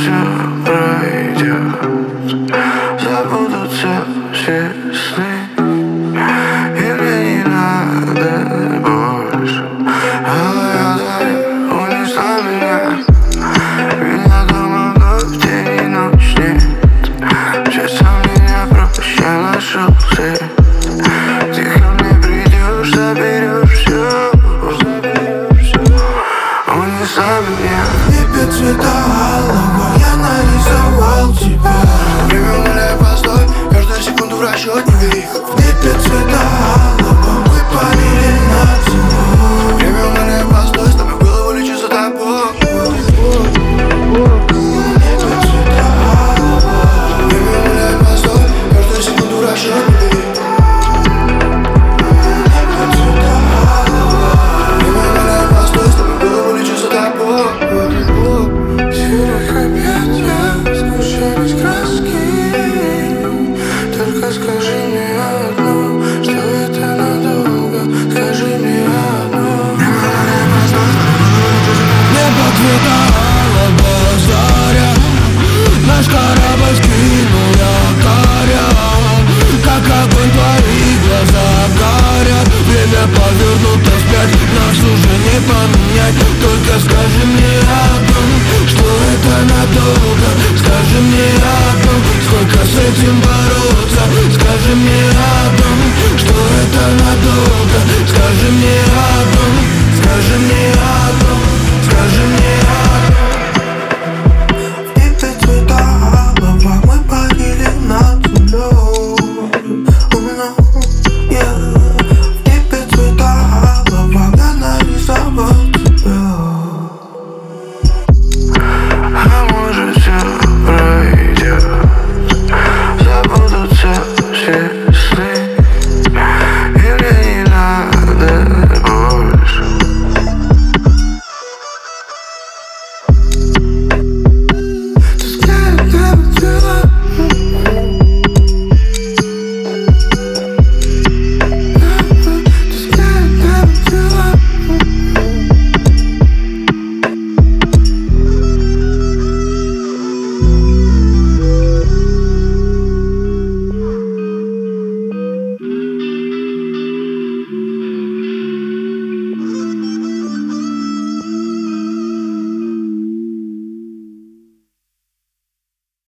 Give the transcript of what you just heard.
все пройдет, забудутся все сны, и мне не надо больше. Унесла меня, ведь я думал, в день и ночь нет. Честно меня проще нашел свет. Ты ко мне придешь, заберешь все. Унесла меня. В небе цвета алого я нарисовал тебя. Время умоляю, постой, каждую секунду в расчет не бери. В небе цвета алого мы парили над землей. Время умоляю, постой, с тобой в голову лечу за тобой. В небе цвета алого. Время умоляю, постой, каждую секунду в расчет не бери. Скажи мне одно, что это надолго. Скажи мне одно. Небо цвета алого заря, наш корабль скинул якоря. Как огонь твои глаза горят. Время повернуто вспять, нас уже не поменять. Только скажи мне одно, что это надолго. Скажи мне одно, сколько с этим бороться. Скажи мне одно, что это надолго. Скажи мне одно, скажи мне одно, скажи мне одно.